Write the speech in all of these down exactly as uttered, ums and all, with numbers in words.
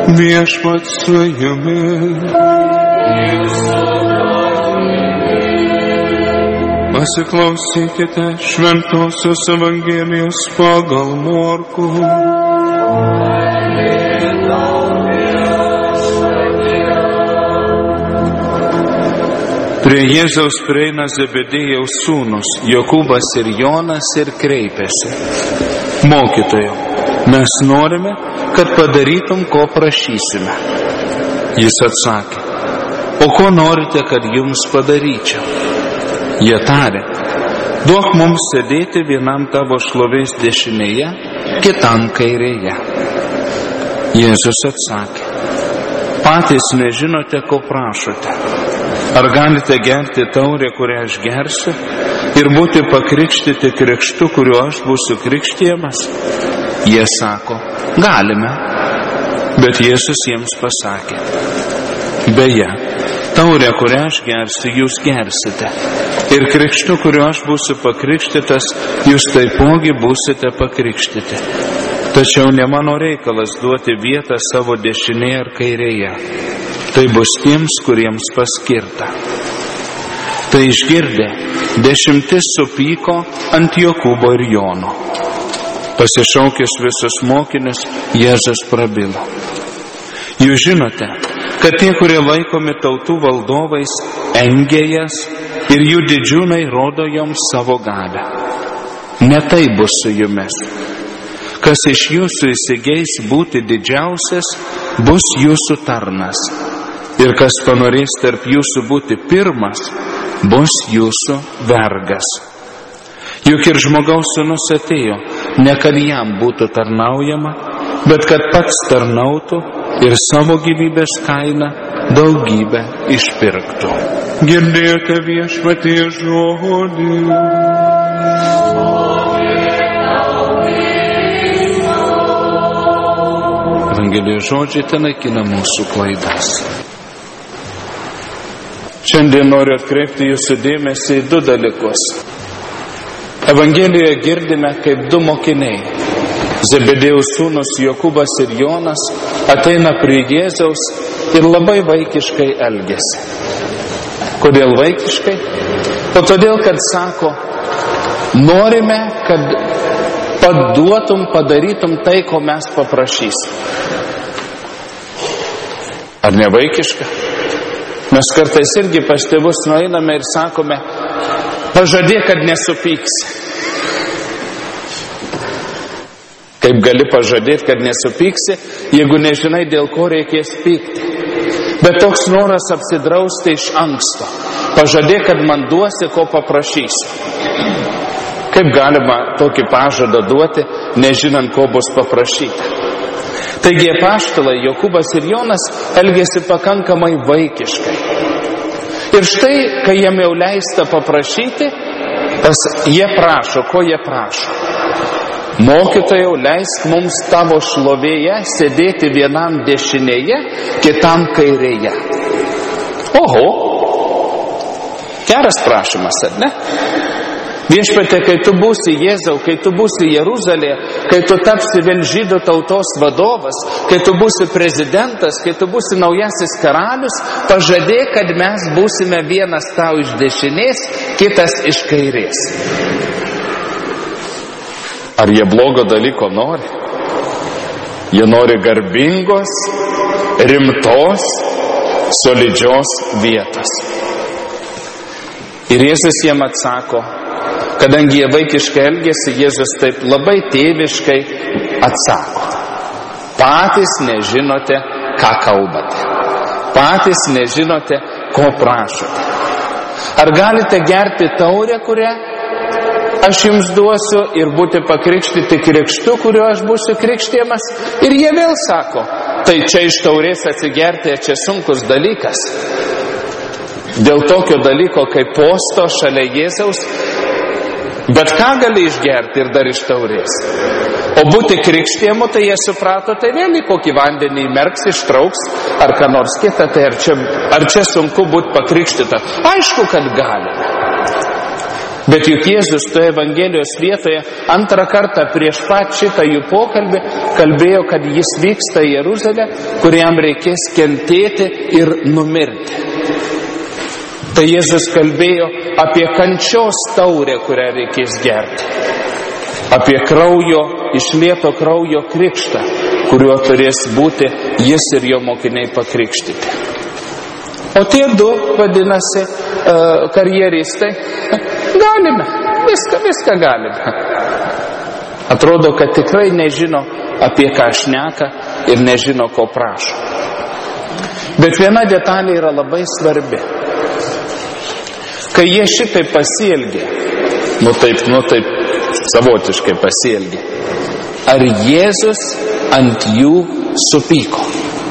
Viešpats su jumis. Pasiklausykite Šventosios Evangelijos pagal Morkų. Prie Jėzaus prieina Zebedėjaus sūnus, Jokūbas ir Jonas, ir kreipėsi: Mokytojau, mes norime, kad padarytum, ko prašysime. Jis atsakė: O ko norite, kad jums padaryčiau? Jie tarė: Duok mums sėdėti vienam tavo šlovės dešinėje, kitam kairėje. Jėzus atsakė: Patys nežinote, ko prašote. Ar galite gerti taurę, kurią aš gersiu, ir būti pakrikštyti krikštu, kuriuo aš būsiu krikštijamas? Jie sako: Galime. Bet Jėzus jiems pasakė: Beje, taurę, kurią aš gersiu, jūs gersite, ir krikštu, kuriuo aš būsiu pakrikštytas, jūs taipogi būsite pakrikštyti. Tačiau ne mano reikalas duoti vietą savo dešinėje ar kairėje. Tai bus tiems, kuriems paskirta. Tai išgirdę, dešimtis supyko ant Jokūbo ir Jono. Pasišaukęs visus mokinius, Jėzus prabilo: Jūs žinote, kad tie, kurie laikomi tautų valdovais, engia jas ir jų didžiūnai rodo joms savo galią. Ne tai bus su jumis. Kas iš jūsų įsigeis būti didžiausias, bus jūsų tarnas. Ir kas panorės tarp jūsų būti pirmas, bus jūsų vergas. Juk ir žmogaus sūnus atėjo, ne kad jam būtų tarnaujama, bet kad pats tarnautų ir savo gyvybės kainą daugybę išpirktų. Girdėjote Viešpaties žodį. Evangelijos žodžiai tenaikina mūsų klaidas. Šiandien noriu atkreipti jūsų dėmesį į du dalykus. Evangelijoje girdime, kaip du mokiniai, Zebedėjaus sūnus Jokūbas ir Jonas, ateina prie Jėzaus ir labai vaikiškai elgiasi. Kodėl vaikiškai? O todėl, kad sako: Norime, kad paduotum, padarytum tai, ko mes paprašysim. Ar ne vaikiška? Mes kartais irgi pas tėvus nueiname ir sakome: Pažadėk, kad nesupyksi. Kaip gali pažadėti, kad nesupyksi, jeigu nežinai, dėl ko reikės pykti? Bet toks noras apsidrausti iš anksto. Pažadėk, kad man duosi, ko paprašysi. Kaip galima tokį pažadą duoti, nežinant, ko bus paprašyta? Taigi apaštalai Jokūbas ir Jonas elgėsi pakankamai vaikiškai. Ir štai, kai jiem jau leista paprašyti, tas jie prašo, ko jie prašo? Mokytojau, leisk mums tavo šlovėje sėdėti vienam dešinėje, kitam kairėje. Oho, geras prašymas, ar ne? Viešpatie, kai tu būsi Jėzau, kai tu būsi Jeruzalėje, kai tu tapsi vėl žydų tautos vadovas, kai tu būsi prezidentas, kai tu būsi naujasis karalius, pažadėk, kad mes būsime vienas tau iš dešinės, kitas iš kairės. Ar jie blogo dalyko nori? Jie nori garbingos, rimtos, solidžios vietos. Ir Jėzus jiem atsako, kadangi jie vaikiškai elgėsi, Jėzus taip labai tėviškai atsako: Patys nežinote, ką kalbate. Patys nežinote, ko prašote. Ar galite gerti taurę, kurią aš jums duosiu, ir būti pakrikštyti krikštu, kuriuo aš būsiu krikštijamas? Ir jie vėl sako: Tai čia iš taurės atsigerti, čia sunkus dalykas. Dėl tokio dalyko kaip posto šalia Jėzaus, bet ką gali išgerti ir dar iš taurės? O būti krikštijamu, tai jie suprato, tai vėl į kokį vandenį įmerks, ištrauks, ar ką nors kitą, tai ar čia, ar čia sunku būti pakrikštyta? Aišku, kad galime. Bet juk Jėzus toje Evangelijos vietoje antrą kartą prieš pat šitą jų pokalbį kalbėjo, kad jis vyksta į Jeruzalę, kur jam reikės kentėti ir numirti. Tai Jėzus kalbėjo apie kančios taurę, kurią reikės gerti. Apie kraujo, išlieto kraujo krikštą, kuriuo turės būti jis ir jo mokiniai pakrikštyti. O tie du, vadinasi, karjeristai, galime, viską, viską galime. Atrodo, kad tikrai nežino, apie ką šneka ir nežino, ko prašo. Bet viena detalė yra labai svarbi. Kai jie šitai pasielgė, nu taip, nu taip, savotiškai pasielgė, ar Jėzus ant jų supyko?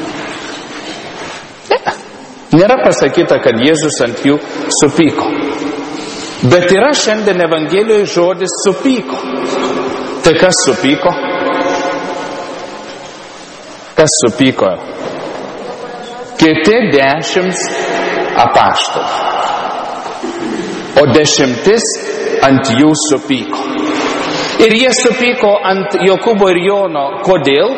Nėra pasakyta, kad Jėzus ant jų supyko. Bet yra šiandien Evangelijoje žodis supyko. Tai kas supyko? Kas supyko? Kiti dešimt apaštalų. O dešimtis ant jų supyko. Ir jie supyko ant Jokūbo ir Jono. Kodėl?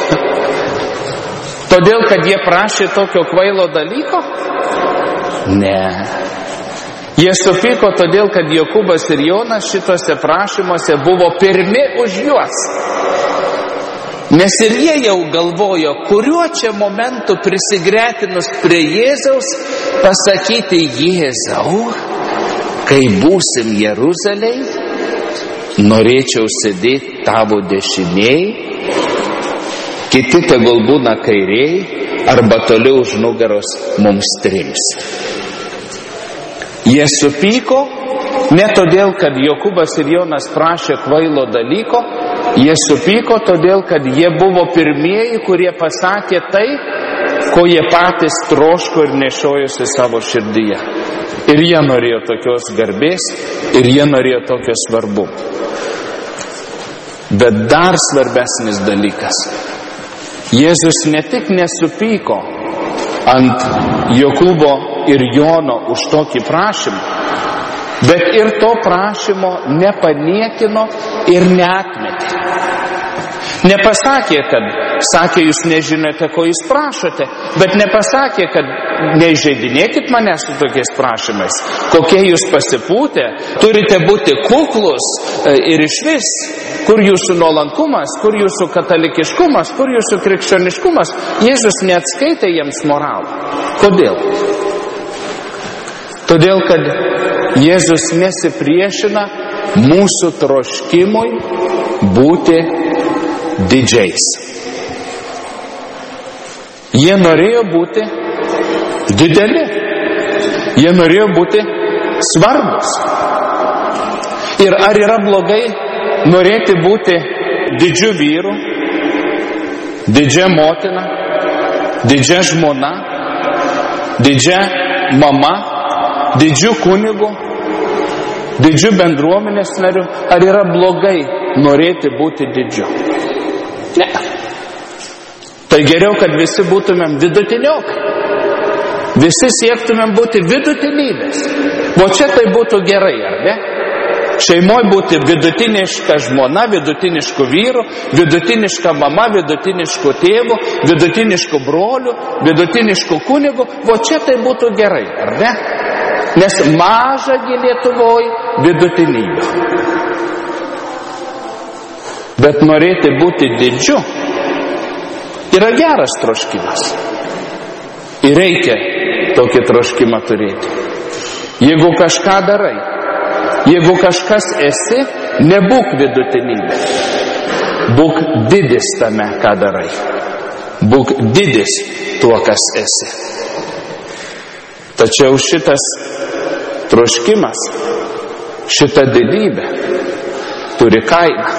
Todėl, kad jie prašė tokio kvailo dalyko? Ne. Jie supyko todėl, kad Jokūbas ir Jonas šitose prašymuose buvo pirmi už juos. Nes ir jie jau galvojo, kuriuo čia momentu prisigretinus prie Jėzaus pasakyti: Jėzau, kai būsim Jeruzalėj, norėčiau sėdėti tavo dešinėj, kiti tegul būna kairiai, arba toliau už nugaros mums trims. Jie supyko ne todėl, kad Jokūbas ir Jonas prašė kvailo dalyko, jie supyko todėl, kad jie buvo pirmieji, kurie pasakė tai, ko jie patys troško ir nešiojosi savo širdyje. Ir jie norėjo tokios garbės, ir jie norėjo tokio svarbumo. Bet dar svarbesnis dalykas. Jėzus ne tik nesupyko ant Jokūbo ir Jono už tokį prašymą, bet ir to prašymo nepaniekino ir neatmetė. Nepasakė, kad, sakė, jūs nežinote, ko jūs prašote, bet nepasakė, kad neįžeidinėkit mane su tokiais prašymais. Kokie jūs pasipūtę, turite būti kuklus ir išvis, kur jūsų nuolankumas, kur jūsų katalikiškumas, kur jūsų krikščioniškumas. Jėzus neatskaitė jiems moralą. Kodėl? Todėl, kad Jėzus nesipriešina mūsų troškimui būti didžiais. Jie norėjo būti dideli. Jie norėjo būti svarbus. Ir ar yra blogai norėti būti didžiu vyru, didžia motina, didžia žmona, didžia mama, didžiu kunigu, didžiu bendruomenės nariu? Ar yra blogai norėti būti didžiu? Ne. Tai geriau, kad visi būtumėm vidutiniokai. Visi siektumėm būti vidutinybės. O čia tai būtų gerai, ar ne? Šeimoje būti vidutiniška žmona, vidutinišku vyru, vidutiniška mama, vidutinišku tėvu, vidutinišku broliu, vidutinišku kunigu. O čia tai būtų gerai, ar ne? Nes mažagi Lietuvoje vidutinybė. Bet norėti būti didžiu yra geras troškimas. Ir reikia tokį troškimą turėti. Jeigu kažką darai, jeigu kažkas esi, nebūk vidutinybė. Būk didis tame, ką darai. Būk didis tuo, kas esi. Tačiau šitas troškimas, šita didybė turi kainą.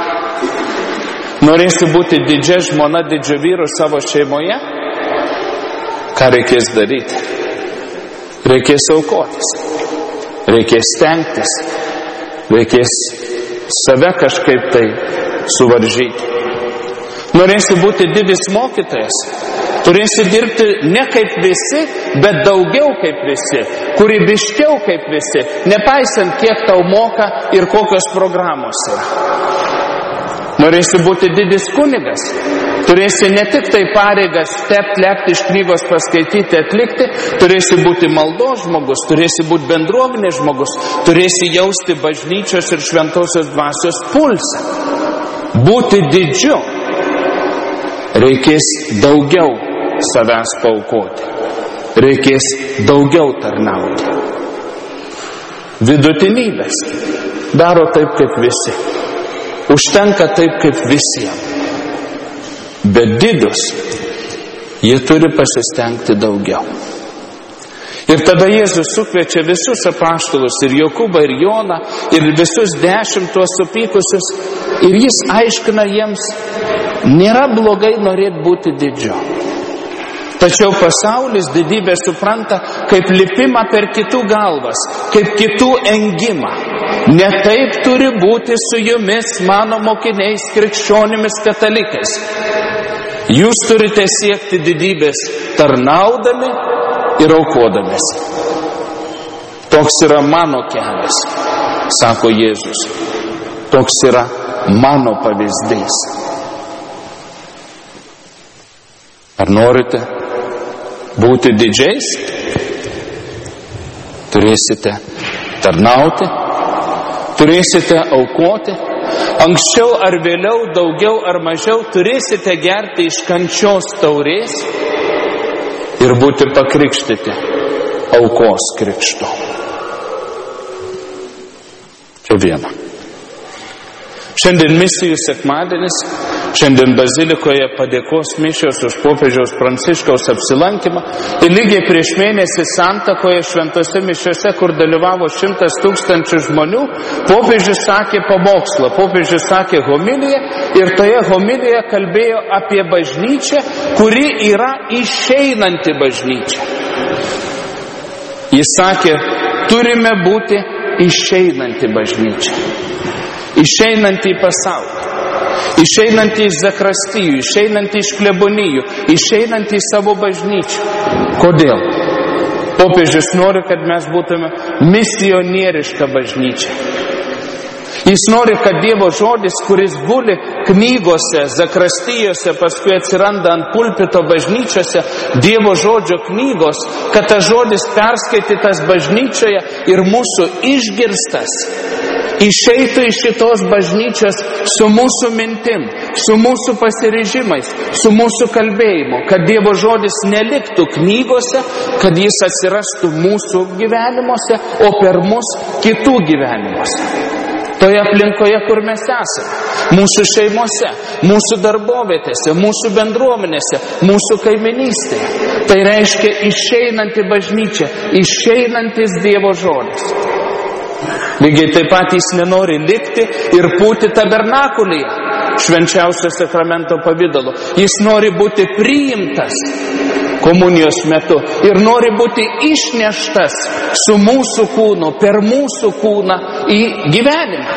Norėsi būti didžia žmona, didžiu vyru savo šeimoje? Ką reikės daryti? Reikės aukotis. Reikės stengtis. Reikės save kažkaip tai suvaržyti. Norėsi būti didis mokytojas? Turėsi dirbti ne kaip visi, bet daugiau kaip visi, kūrybiškiau kaip visi, nepaisant kiek tau moka ir kokios programos yra. Norėsi būti didis kunigas, turėsi ne tik tai pareigas stepti, lepti iš knygos, paskaityti, atlikti, turėsi būti maldos žmogus, turėsi būti bendruomenės žmogus, turėsi jausti bažnyčios ir šventosios dvasios pulsą. Būti didžiu reikės daugiau savęs paaukoti, reikės daugiau tarnauti. Vidutinybės daro taip kaip visi. Užtenka taip kaip visiems. Bet didus, jie turi pasistengti daugiau. Ir tada Jėzus sukviečia visus apaštalus, ir Jokūbą, ir Joną, ir visus dešimt tuos supykusius, ir jis aiškina jiems, nėra blogai norėti būti didžiu. Tačiau pasaulis didybę supranta kaip lipimą per kitų galvas, kaip kitų engimą. Ne taip turi būti su jumis, mano mokiniais, krikščionimis, katalikais. Jūs turite siekti didybės tarnaudami ir aukodamėsi. Toks yra mano kelias, sako Jėzus. Toks yra mano pavyzdys. Ar norite būti didžiais? Turėsite tarnauti, turėsite aukoti, anksčiau ar vėliau, daugiau ar mažiau, turėsite gerti iš kančios taurės ir būti pakrikštyti aukos krikštu. Čia viena. Šiandien misijų sekmadienis, šiandien bazilikoje padėkos mišios už popiežiaus Pranciškaus apsilankymą ir lygiai prieš mėnesį Santakoje šventose mišiose, kur dalyvavo šimtas tūkstančių žmonių, popiežius sakė pamokslą, popiežius sakė homiliją ir toje homilijoje kalbėjo apie bažnyčią, kuri yra išeinanti bažnyčia. Jis sakė, turime būti išeinanti bažnyčia. Išeinantį į pasaulį, išeinantį iš zakrastijų, išeinantį iš klebonijų, išeinantį į savo bažnyčią. Kodėl? Popiežius nori, kad mes būtume misionieriška bažnyčia. Jis nori, kad Dievo žodis, kuris guli knygose, zakrastijose, paskui atsiranda ant pulpito bažnyčiose, Dievo žodžio knygos, kad tas žodis perskaitytas bažnyčioje ir mūsų išgirstas, išeitų iš šitos bažnyčios su mūsų mintim, su mūsų pasiryžimais, su mūsų kalbėjimu, kad Dievo žodis neliktų knygose, kad jis atsirastų mūsų gyvenimuose, o per mus kitų gyvenimuose. Toje aplinkoje, kur mes esame, mūsų šeimose, mūsų darbovietėse, mūsų bendruomenėse, mūsų kaiminystėje. Tai reiškia išeinanti bažnyčia, išeinantis Dievo žodis. Lygiai taip pat jis nenori likti ir būti tabernakulyje, švenčiausio sakramento pavidalu. Jis nori būti priimtas komunijos metu ir nori būti išneštas su mūsų kūnu, per mūsų kūną į gyvenimą.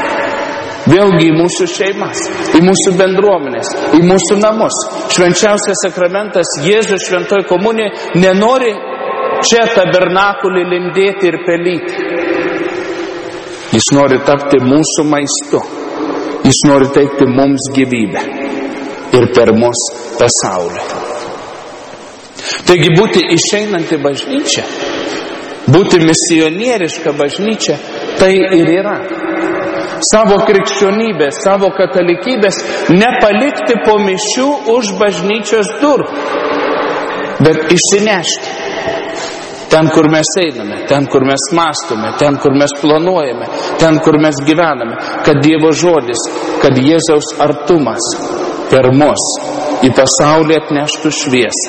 Vėlgi į mūsų šeimas, į mūsų bendruomenės, į mūsų namus. Švenčiausias sakramentas, Jėzus šventoj komunijai nenori čia tabernakulį lindėti ir pelyti. Jis nori tapti mūsų maistu. Jis nori teikti mums gyvybę ir per mus pasaulį. Taigi būti išeinanti bažnyčia, būti misionieriška bažnyčia, tai ir yra. Savo krikščionybės, savo katalikybės nepalikti po mišių už bažnyčios durų, bet išsinešti. Ten, kur mes einame, ten, kur mes mąstome, ten, kur mes planuojame, ten, kur mes gyvename, kad Dievo žodis, kad Jėzaus artumas per mus į pasaulį atneštų šviesą,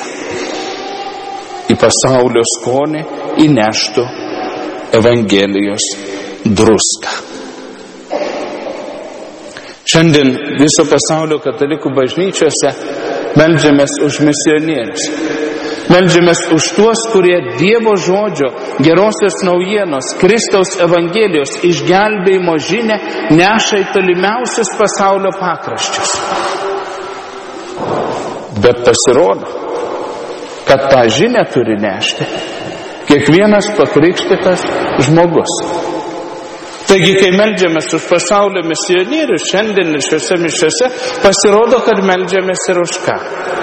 į pasaulio skonį įneštų Evangelijos druską. Šiandien viso pasaulio katalikų bažnyčiose meldžiamės už misionierius. Meldžiamės už tuos, kurie Dievo žodžio, gerosios naujienos, Kristaus Evangelijos išgelbėjimo žinią neša į tolimiausius pasaulio pakraščius. Bet pasirodo, kad tą žinią turi nešti kiekvienas pakrikštytas žmogus. Taigi, kai meldžiamės už pasaulio misionierius, šiandien ir šiuose mišiuose, pasirodo, kad meldžiamės ir už ką?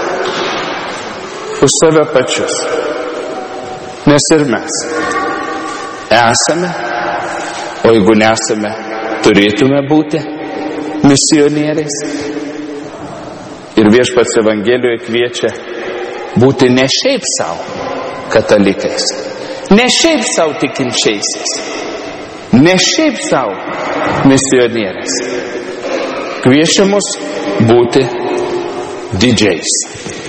Už save pačius. Nes ir mes esame, o jeigu nesame, turėtume būti misionieriais. Ir Viešpats Evangelijoje kviečia būti ne šiaip savo katalikais, ne šiaip savo tikinčiaisiais, ne šiaip savo misionieriais. Kviečia mus būti didžiais.